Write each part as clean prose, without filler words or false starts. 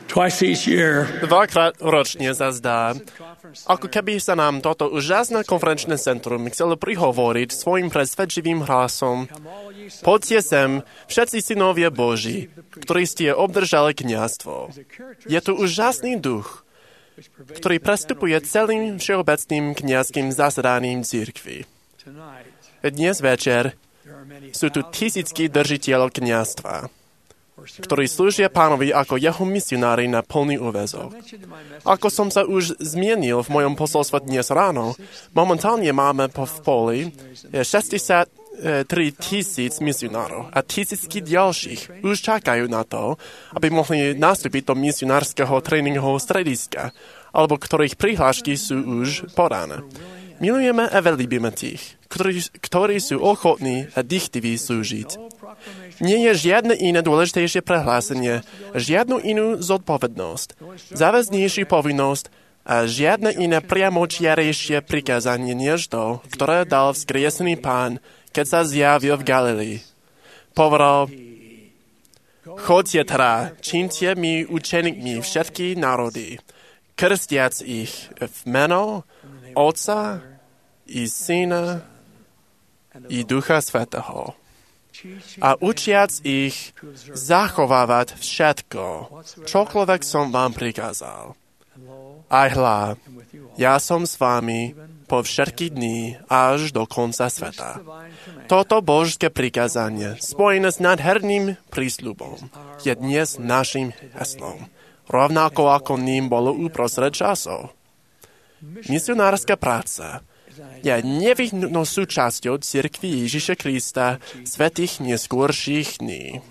Twice each year, Dvakrát ročne sa zdá, ako keby sa nám toto úžasné konferenčné centrum chcelo prihovoriť svojim presvedčivým hlasom. Poďte sem, všetci synovia Boží, ktorí ste obdržali kňazstvo. Je tu úžasný duch, ktorý prestupuje celým všeobecným kňazským zasadaním cirkvi. Dnes večer sú tu tisícky držiteľov kňazstva, ktorí slúžia Pánovi ako jeho misionári na plný úväzok. Ako som sa už zmienil v mojom posolstve dnes ráno, momentálne máme v poli 63 000 misionárov a tisícky ďalších už čakajú na to, aby mohli nastúpiť do misionárskeho tréningového strediska, alebo ktorých prihlášky sú už podané. Milujeme a veľbíme tých, ktorí sú ochotní a dychtiví slúžiť. Nie je žiadne iné dôležitejšie prehlásenie, žiadnu inú zodpovednosť, záväznejšiu povinnosť a žiadne iné priamočiarejšie prikázanie než to, ktoré dal vzkriesený Pán, keď sa zjavil v Galilei. Povedal: Choďte teda, čínte mi učeníkmi všetky národy, krstiac ich v meno Otca i Syna i Ducha Svätého a učiac ich zachovávať všetko, čokoľvek som vám prikázal. Aj hľa, ja som s vami po všetky dni až do konca sveta. Toto božské prikázanie, spojené s nádherným prísľubom, je dnes našim heslom, rovnako ako ním bolo uprostred časov. Misionárska práca je nevyhnutnou súčasťou cirkvi Ježiša Krista svätých neskôrších dní.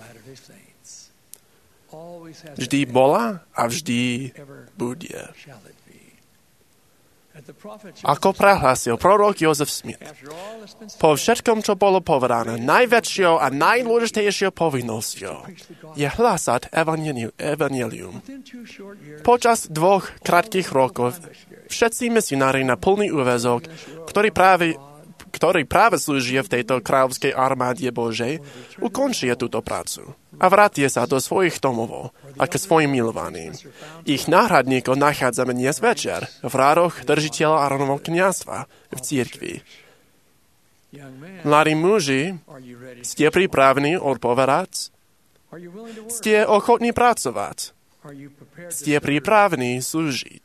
Vždy bola a vždy bude. Ako prehlásil prorok Joseph Smith, po všetkom, čo bolo povedané, najväčšou a najdôležitejšou povinnosťou je hlásať evanjelium. Počas 2 krátkych rokov všetci misionári na plný úväzok, ktorí práve slúžia v tejto kráľovskej armáde Božej, ukončia túto prácu a vrátia sa do svojich domovov ako svojim milovaným. Ich náhradníkov nachádzame dnes večer v rádoch držiteľa Áronovho kňazstva v cirkvi. Mladí muži, ste pripravení odpovedať? Ste ochotní pracovať? Ste pripravení slúžiť?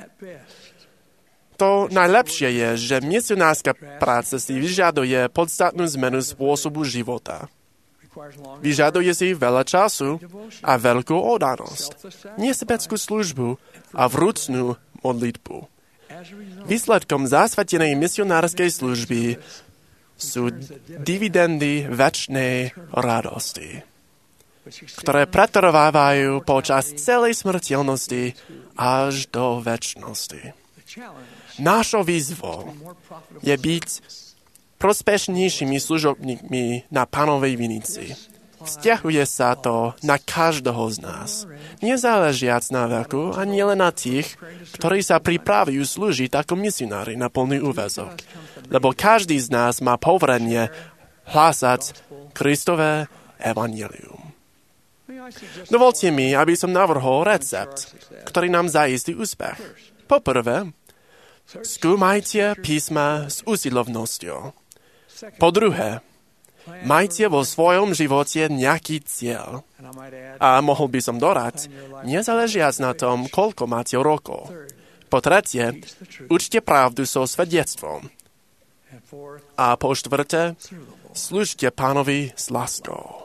To najlepšie je, že misionárska práca si vyžaduje podstatnú zmenu spôsobu života. Vyžaduje si veľa času a veľkú oddanosť, nesebeckú službu a vrúcnú modlitbu. Výsledkom zasvetenej misionárskej služby sú dividendy večnej radosti, ktoré pretrvávajú počas celej smrteľnosti až do večnosti. Našou výzvou je byť prospešnejšími služobníkmi na Pánovej vinici. Vzťahuje sa to na každého z nás, nezáležiac na veku a nielen na tých, ktorí sa pripravujú slúžiť ako misionári na plný úväzok. Lebo každý z nás má poverenie hlásať Kristové evanjelium. Dovolte mi, aby som navrhol recept, ktorý nám zaistí úspech. Poprvé, skúmajte písma s usilovnosťou. Po druhé, majte vo svojom živote nejaký cieľ. A mohol by som dodať, nezáležiac na tom, koľko máte rokov. Po tretie, učte pravdu so svedectvom. A po štvrté, slúžte Pánovi s láskou.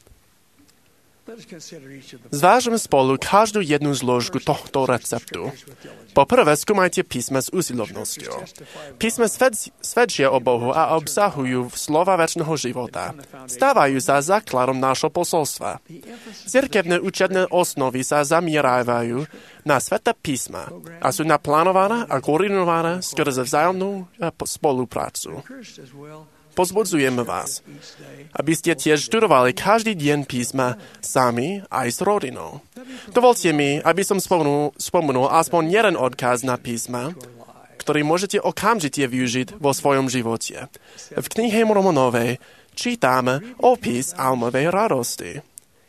Zvážme spolu každú jednu zložku tohto receptu. Poprvé, skúmajte písme s usilovnosťou. Písme svedčia o Bohu a obsahujú slova večného života. Stávajú sa základom nášho posolstva. Cirkevné učebné osnovy sa zamierajú na sväté písma a sú naplánované a koordinované skrze vzájomnú spoluprácu. Pozbudzujeme vás, aby ste tiež študovali každý deň písma sami aj s rodinou. Dovolte mi, aby som spomenul aspoň jeden odkaz na písma, ktorý môžete okamžite využiť vo svojom živote. V knihe Mormonovej čítame opis almovej radosti.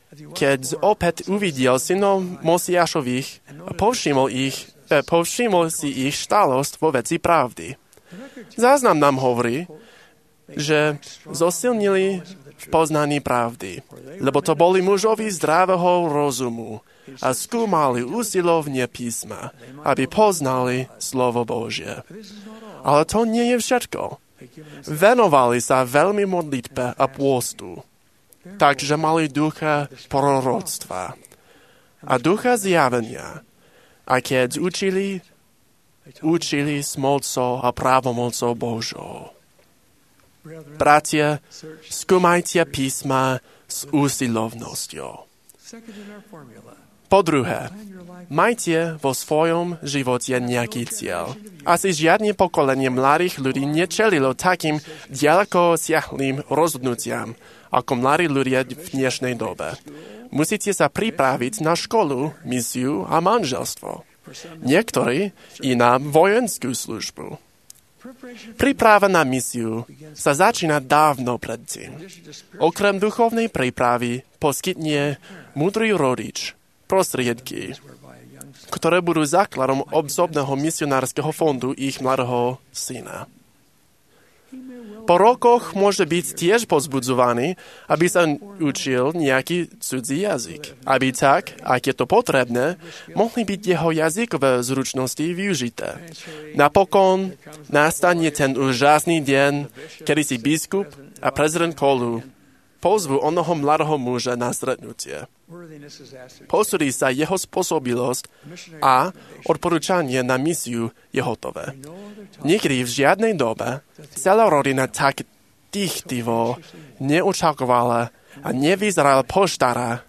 keď opäť uvidel synov Mosiášových a povšimol si ich stálosť vo veci pravdy. Záznam nám hovorí, že zosilnili v poznaní pravdy, lebo to boli mužovi zdravého rozumu a skúmali usilovne písma, aby poznali slovo Božie. Ale to nie je všetko. Venovali sa veľmi modlitbe a pôstu, takže mali ducha proroctva a ducha zjavenia. A keď učili s mocou a právomocou Božou. Bratia, skúmajte písma s úsilovnosťou. Po druhé, majte vo svojom živote nejaký cieľ. Asi žiadne pokolenie mladých ľudí nečelilo takým ďaleko siahlým rozhodnutiam, ako mladí ľudia v dnešnej dobe. Musíte sa pripraviť na školu, misiu a manželstvo. Niektorí i na vojenskú službu. Príprava na misiu sa začína dávno predtým. Okrem duchovnej prípravy poskytne múdry rodič prostriedky, ktoré budú základom osobného misionárskeho fondu ich mladého syna. Po rokoch môže byť tiež pozbudzovaný, aby sa učil nejaký cudzí jazyk. Aby tak, ak je to potrebné, mohli byť jeho jazykové zručnosti využité. Napokon nastane ten úžasný deň, kedy si biskup a prezident Kolu pozvú onoho mladého muža na stretnutie. Posúdi sa jeho spôsobilosť a odporúčanie na misiu je hotové. Nikdy v žiadnej dobe celá rodina tak dychtivo neočakovala a nevyzerala poštára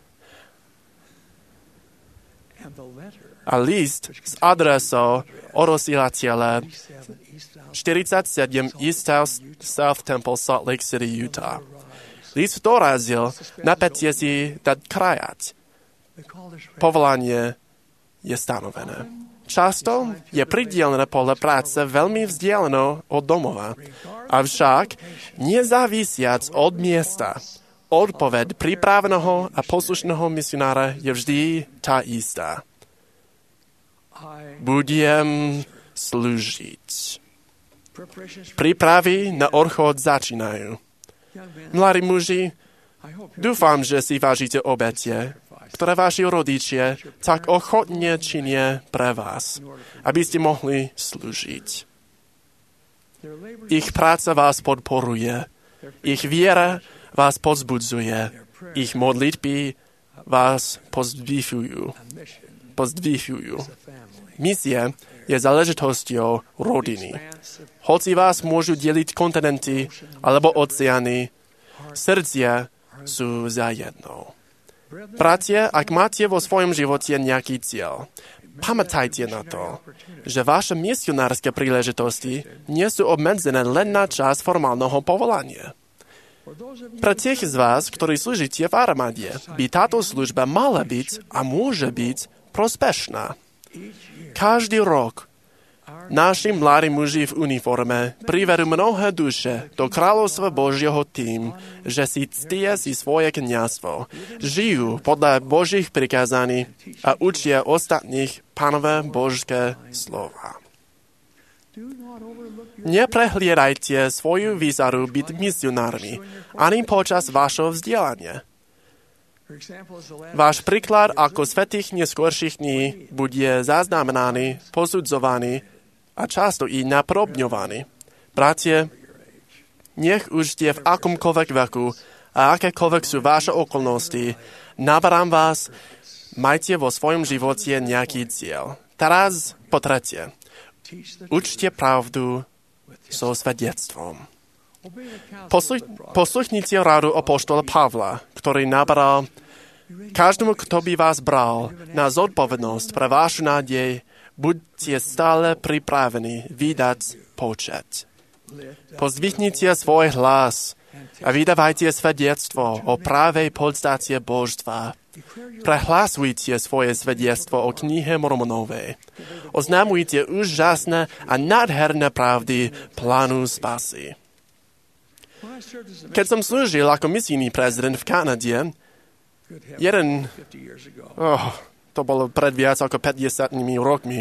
a list s adresou odosielateľa 47 East South Temple, Salt Lake City, Utah. List dorazil, napätie si dať krajať. Povolanie je stanovené. Často je pridelené pole práce veľmi vzdialeno od domova. Avšak, nezávisiac od miesta, odpoveď pripraveného a poslušného misionára je vždy tá istá. Budem slúžiť. Prípravy na odchod začínajú. Mladí muži, dúfam, že si vážite obete, ktoré vaši rodičia tak ochotne činia pre vás, aby ste mohli slúžiť. Ich práca vás podporuje, ich viera vás pozbudzuje, ich modlitby vás pozdvihujú. Misie je záležitosťou rodiny. Hoci vás môžu deliť kontinenty alebo oceány, srdcia sú za jednou. Bratia, ak máte vo svojom živote nejaký cieľ, pamätajte na to, že vaše misionárske príležitosti nie sú obmedzené len na čas formálneho povolania. Pre tých z vás, ktorí slúžite v armáde, by táto služba mala byť a môže byť prospešná. Každý rok naši mladí muži v uniforme privedú mnohé duše do kráľovstva Božieho tým, že si ctia si svoje kňazstvo, žijú podľa Božích prikázaní a učia ostatných Pánové Božské slova. Neprehliadajte svoju výzadu byť misionármi ani počas vašho vzdelania. Váš príklad ako svätých neskôrších dní bude zaznamenaný, posudzovaný a často i napodobňovaný. Bratie, nech už ste v akomkoľvek veku a akékoľvek sú vaše okolnosti, naberám vás, majte vo svojom živote nejaký cieľ. Teraz po tretie, učte pravdu so svedectvom. Posluchnite radu apoštola Pavla, ktorý naberal každému, kto by vás bral na zodpovednosť pre vášu nádej, buďte stále pripravení vydať počet. Pozdvihnite svoj hlas a vydávajte svedectvo o pravej podstate božstva. Prehlasujte svoje svedectvo o knihe Mormonovej. Oznamujte úžasné a nádherné pravdy plánu spasy. Keď som slúžil ako misijný prezident v Kanade, To bolo pred viac ako 50 rokmi.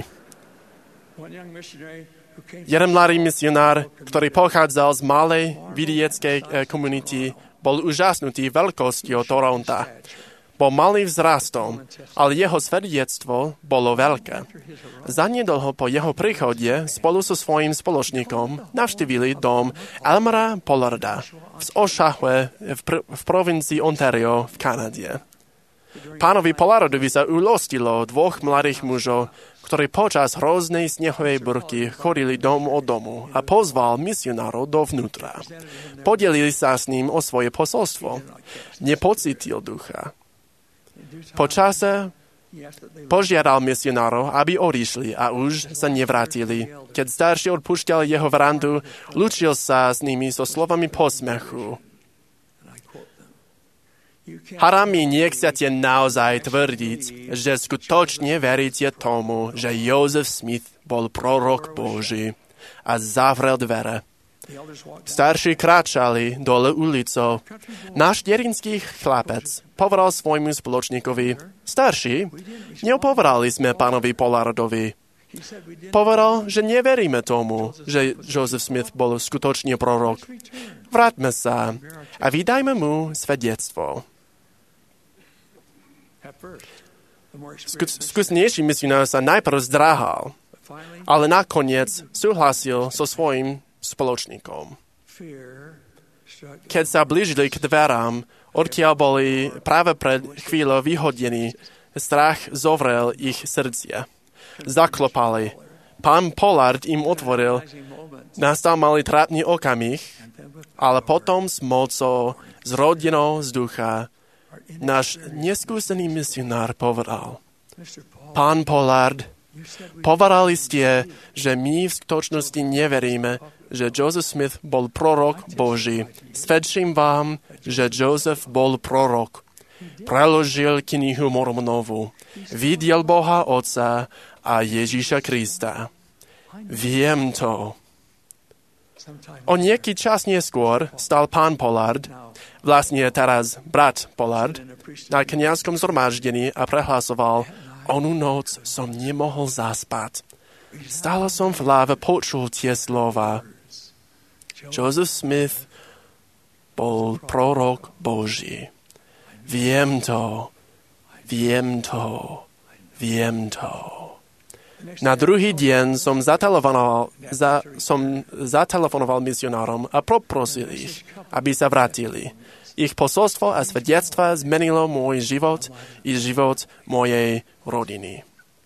Jeden mladý misionár, ktorý pochádzal z malej vidieckej komunity, bol úžasnutý veľkosťou Toronta. Bol malý vzrastom, ale jeho svedectvo bolo veľké. Zanedlho po jeho príchode spolu so svojím spoločníkom navštívili dom Elmera Pollarda v Oshawe v provincii Ontario v Kanade. Pánovi Pollardovi sa ulostilo dvoch mladých mužov, ktorí počas hroznej snehovej burky chodili dom od domu a pozval misionárov dovnútra. Podelili sa s ním o svoje posolstvo. Nepocítil ducha. Po čase požiadal misionárov, aby odišli a už sa nevrátili. Keď starší odpúšťal jeho verandu, lúčil sa s nimi so slovami posmechu. Harami, nechcete naozaj tvrdiť, že skutočne veríte tomu, že Jozef Smith bol prorok Boží, a zavrel dvere. Starší kráčali dole ulicou. Náš derinský chlapec povedal svojmu spoločníkovi: Starší, neopovedali sme pánovi Pollardovi. Povedal, že neveríme tomu, že Joseph Smith bol skutočne prorok. Vráťme sa a vydajme mu svedectvo. Skúsenejší misionár sa najprv zdráhal, ale nakoniec súhlasil so svojím spoločníkom. Keď sa blížili k dverám, odkiaľ boli práve pred chvíľou vyhodení, strach zovrel ich srdcia. Zaklopali. Pán Pollard im otvoril. Nastal malý trápny okamih, ale potom s mocou, s rodinou z ducha, náš neskúsený misionár povedal: Pán Pollard, povedali ste, že my v skutočnosti neveríme, že Joseph Smith bol prorok Boží. Svedčím vám, že Joseph bol prorok. Preložil knihu Mormonovu. Videl Boha Otca a Ježíša Krista. Viem to. O nejaký čas neskôr stal pán Pollard, vlastne teraz brat Pollard, na kňazskom zhromaždení a prehlasoval: Onú noc som nemohol zaspať. Stále som v hlave počul tie slova: Joseph Smith bol prorok Boží. Viem to. Na druhý deň som zatelefonoval misionárom a poprosil ich, aby sa vrátili. Ich posolstvo a svedectva zmenilo môj život i život mojej rodiny.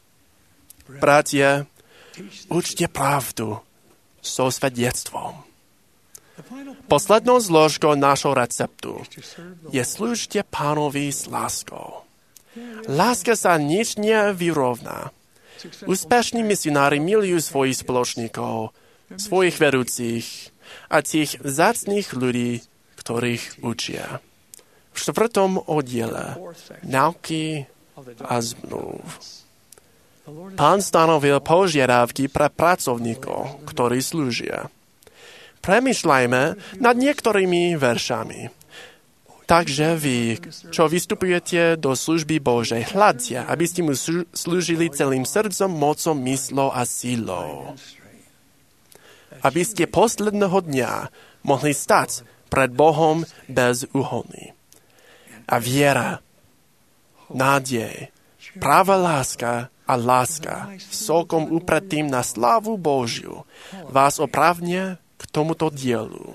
Bratia, učte pravdu so svedectvom. Poslednou zložkou našho receptu je slúžte Pánovi s láskou. Láska sa nič nevyrovná. Úspešní misionári milujú svojich spoločníkov, svojich vedúcich a tých vzácnych ľudí, ktorých učia. V 4. oddiele Nauky a zmluv Pán stanovil požiadavky pre pracovníkov, ktorí slúžia. Premýšľajme nad niektorými veršami. Takže vy, čo vystupujete do služby Božej, hľadte, aby ste mu slúžili celým srdcom, mocom, myslou a sílou. Aby ste posledného dňa mohli stať pred Bohom bez úhony. A viera, nádej, práva láska a láska sokom upretým na slávu Božiu vás opravne k tomuto dielu.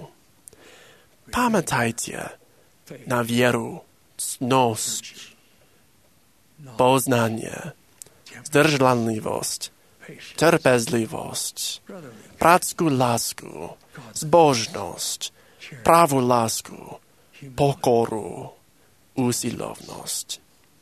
Pamätajte na vieru, cnosť, poznanie, zdržanlivosť, trpezlivosť, bratskú lásku, zbožnosť, pravú lásku, pokoru, usilovnosť.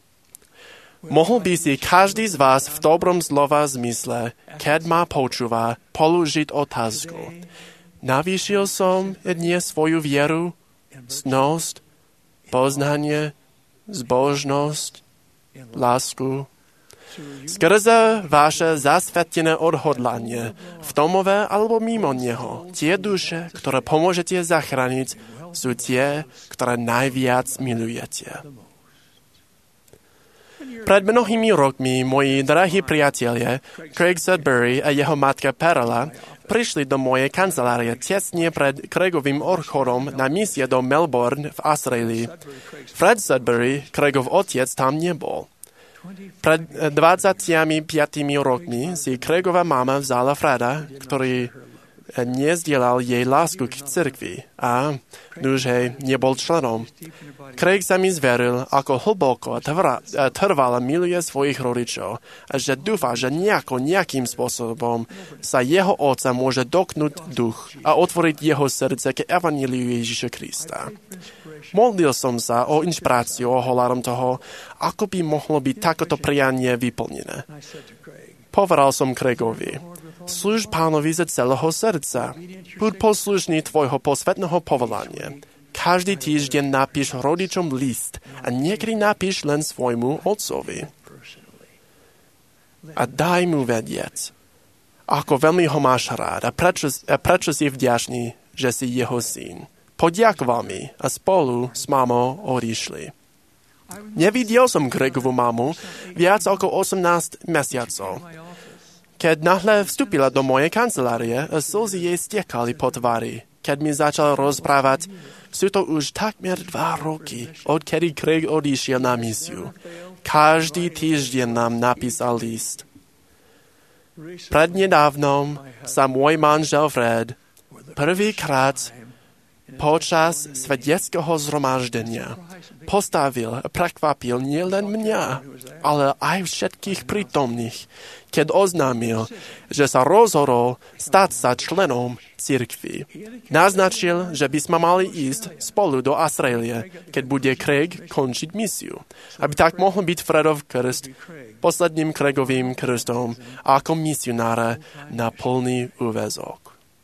Mohol by si každý z vás v dobrom slova zmysle, keď ma počúva, položiť otázku: navýšil som dnes svoju vieru, cnosť, poznanie, zbožnosť, lásku? Skrze vaše zasvetené odhodlanie v domove alebo mimo neho, tie duše, ktoré pomôžete zachrániť, sú tie, ktoré najviac milujete. Pred mnohými rokmi moji drahí priatelia Craig Sudbury a jeho matka Perla prišli do mojej kancelárie tesne pred Craigovým odchodom na misie do Melbourne v Austrálii. Fred Sudbury, Craigov otec, tam nebol. Pred 25 rokmi si Craigova mama vzala Freda, ktorý nezdielal jej lásku k cirkvi a nuž nebol členom. Craig sa mi zveril, ako hlboko trvala miluje svojich rodičov a že dúfa, že nejakým spôsobom sa jeho otca môže doknúť duch a otvoriť jeho srdce k evanjeliu Ježiša Krista. Modlil som sa o inšpiráciu ohľadom toho, ako by mohlo byť takéto prianie vyplnené. Povedal som Craigovi: slúž Pánovi ze celého srdca. Buď poslušný tvojho posvetného povolania. Každý týždeň napíš rodičom list a niekedy napíš len svojmu otcovi. A daj mu vedieť, ako veľmi ho máš rád a prečo si vďačný, že si jeho syn. Poďakoval mi a spolu s mamou odišli. Nevidel som Craigovu mamu viac ako 18 mesiacov. Keď nahle vstúpila do mojej kancelárie, slzy jej stiekali po tvári. Keď mi začal rozprávať, sú to už takmer 2 roky, odkedy Craig odišiel na misiu. Každý týždeň nám napísal list. Prednedávnom sa môj manžel Fred prvýkrát počas svedeckého zhromaždenia postavil a prekvapil nielen mňa, ale aj všetkých prítomných, keď oznámil, že sa rozhodol stať sa členom cirkvi. Naznačil, že by sme mali ísť spolu do Austrálie, keď bude Craig končiť misiu, aby tak mohol byť Fredov krst posledným Craigovým krstom ako misionára na plný úväzok.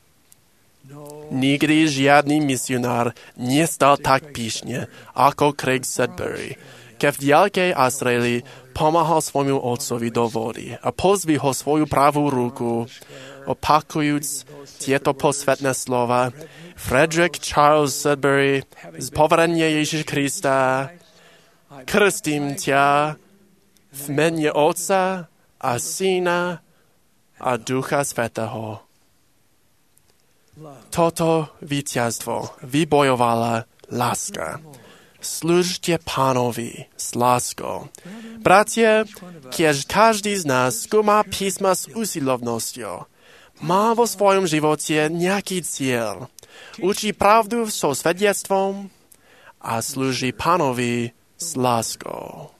Nikdy žiadny misionár nestal tak pyšne ako Craig Sudbury, keď v ďalekej Austrálii pomáhal svojmu otcovi do vody a pozdvihol svoju pravú ruku, opakujúc tieto posvetné slova: Frederick Charles Sudbury, z poverenia Ježiša Krista, krstím ťa v mene Otca a Syna a Ducha Svätého. Toto víťazstvo vybojovala láska. Slúžte Pánovi s láskou. Bratia, keď každý z nás skúma písma s usilovnosťou, má vo svojom živote nejaký cieľ, učí pravdu so svedectvom a slúži Pánovi s láskou.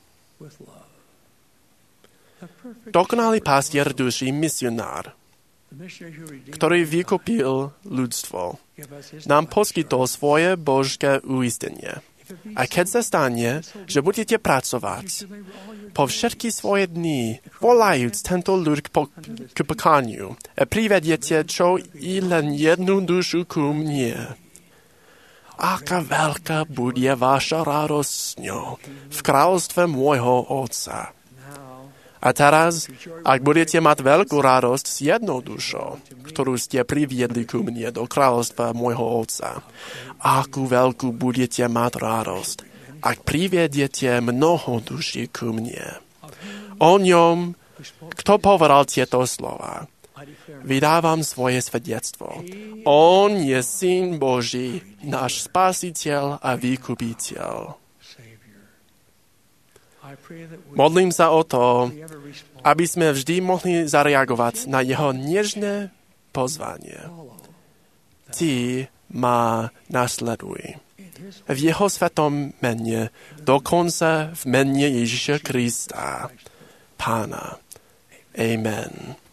Dokonalý pastier duší misionár, ktorý vykúpil ľudstvo, nám poskytol svoje božské uistenie. A keď sa stane, že budete pracovať po všetky svoje dni, volajúc tento ľud k pokániu, a privediete čo i len jednu dušu ku mne, aká veľká bude vaša radosť s ňou v kráľovstve môjho Otca. A teraz, ak budete mať veľkú radosť s jednou dušou, ktorú ste priviedli ku mne do kráľovstva môjho Otca, akú veľkú budete mať radosť, ak privediete mnoho duší ku mne. O ňom, kto povedal tieto slova, vydávam svoje svedectvo. On je Syn Boží, náš Spasiteľ a Vykupiteľ. Modlím sa o to, aby sme vždy mohli zareagovať na jeho nežné pozvanie. Ty ma nasleduj. V jeho svetom mene, dokonca v mene Ježiša Krista, Pána. Amen.